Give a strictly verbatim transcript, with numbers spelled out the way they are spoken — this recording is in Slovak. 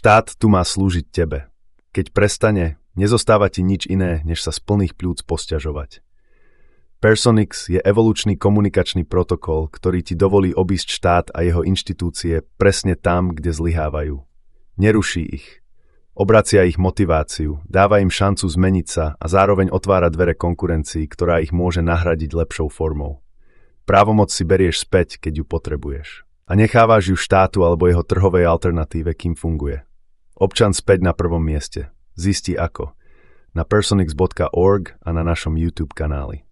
Štát tu má slúžiť tebe. Keď prestane, nezostáva ti nič iné, než sa z plných pľúc posťažovať. Personix je evolučný komunikačný protokol, ktorý ti dovolí obísť štát a jeho inštitúcie presne tam, kde zlyhávajú. Neruší ich. Obracia ich motiváciu, dáva im šancu zmeniť sa a zároveň otvára dvere konkurencii, ktorá ich môže nahradiť lepšou formou. Právomoc si berieš späť, keď ju potrebuješ. A nechávaš ju štátu alebo jeho trhovej alternatíve, kým funguje. Občan späť na prvom mieste. Zisti ako. Na personix bodka org a na našom YouTube kanáli.